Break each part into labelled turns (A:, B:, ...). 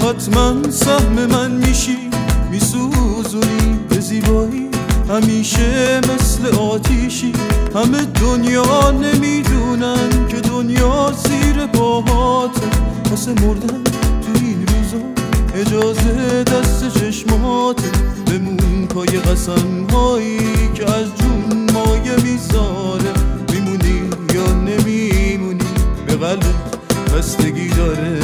A: حتما سهم من میشی، میسوزونی به زیبایی، همیشه مثل آتیشی. همه دنیا نمیدونن که دنیا زیر پاهاته. واسه مردن تو این روزا اجازه دست چشماته. بمون پای قسم هایی که از جون مایه میذاره. میمونی یا نمیمونی به قلبت بستگی داره.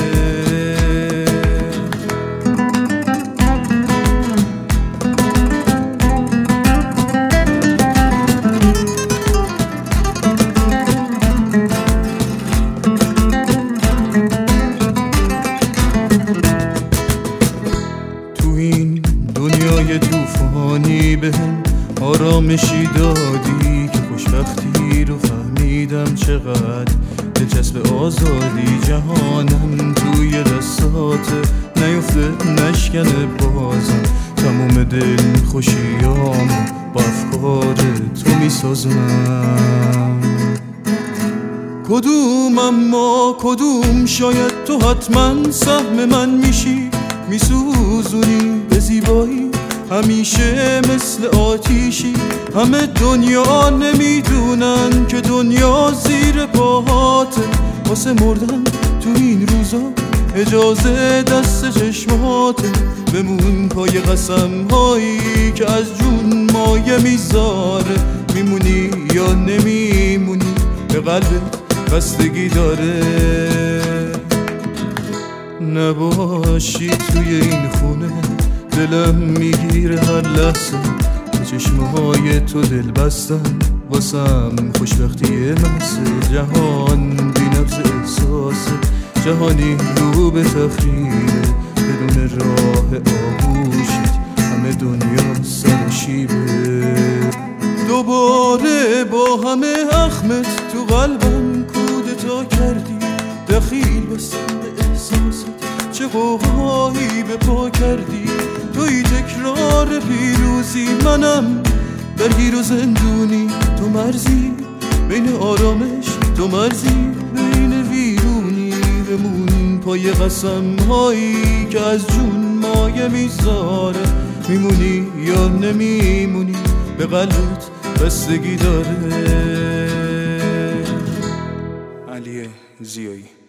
A: دنیای توفانی بهم آرامشی دادی که خوشبختی رو فهمیدم چقدر دلچسب آزادی. جهانم توی دستات نیفته نشکنه بازم. تموم دل خوشیام با افکار تو میسازم. کدوم اما کدوم شاید تو حتما سهم من میشی، میسوزونی به زیبایی، همیشه مثل آتیشی. همه دنیا نمیدونن که دنیا زیر پاهاته. واسه مردن تو این روزا اجازه دست چشماته. بمون پای قسم هایی که از جون مایه میذاره. میمونی یا نمیمونی به قلبت بستگی داره. نباشی توی این خونه دلم میگیره هر لحظه. به چشمهای تو دل بستن واسم خوشبختی محض. جهان بی نبض احساسه، جهانی رو به تخریبه. بدون راه آغوشت همه دنیا سر شیبه. دوباره با همه اخمت تو قلبم کودتا کردی. دخیل بستم به احساست، چه قوقایی به پا کردی. توی تکرار پیروزی، منم درگیر و زندونی. تو مرزی بین آرامش، تو مرزی بین ویرونی. بمون پای قسم هایی که از جون مایه میذاره. میمونی یا نمیمونی به قلبت بستگی داره. علی زیایی.